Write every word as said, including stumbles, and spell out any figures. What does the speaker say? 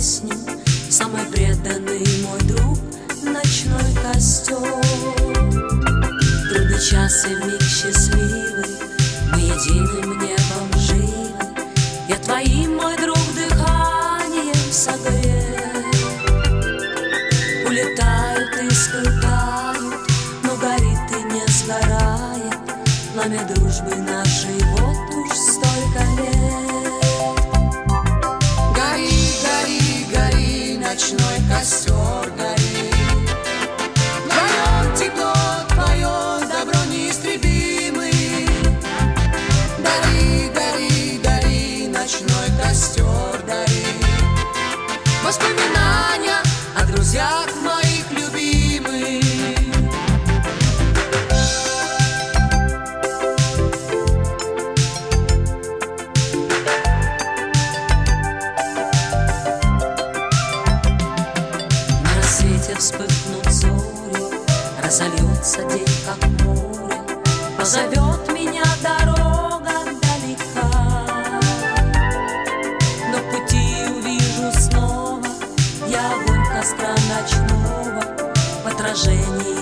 песню, самый преданный мой друг, ночной костер. Трудный час и вмиг счастливый, мы единым небом живы. Я твоим, мой друг, дыханием согрет. Улетают и скрытают, но горит и не сгорает пламя дружбы нашей вот уж столько лет. Гори, гори, гори, ночной костер, гори. Вдвоем тепло твое, добро неистребимый. Гори, гори, гори, ночной костер, гори. Воспоминания о друзьях моих любимых. На рассвете вспыхнут зори, разольется день, как море. Позовет меня дорога далека, но в пути увижу снова я огонь костра ночного в отражении